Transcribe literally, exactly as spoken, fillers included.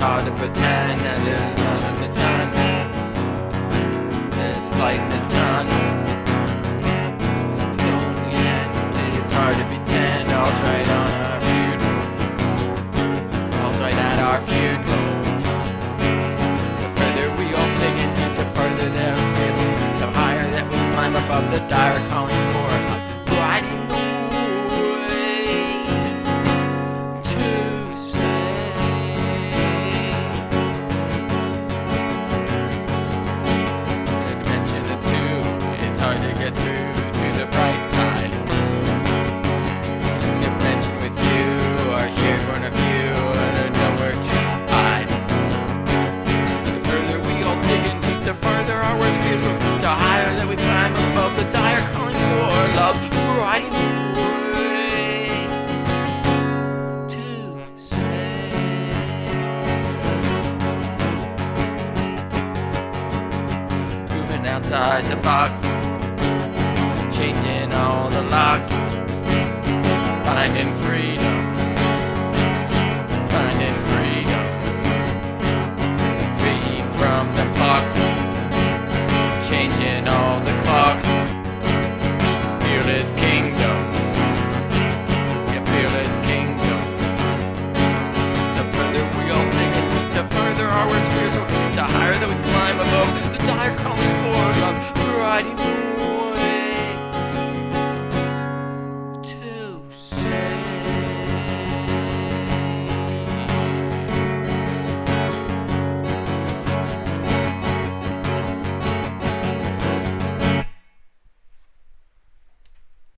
hard to pretend that there's nothing to done. It's light in this tunnel. It's hard to pretend all's right on our feud. All's right at our feud. The further we all dig in, the further there's feeling. So higher that we climb above the dire calling for riding away to say. A dimension of two, it's hard to get through to the bright side. A dimension with you, our shared point of view, and nowhere to hide. The further we all dig in deep, the further our words feel. The higher that we climb above the dire calling for love, riding away to say. Moving outside the box, changing all the locks, finding freedom.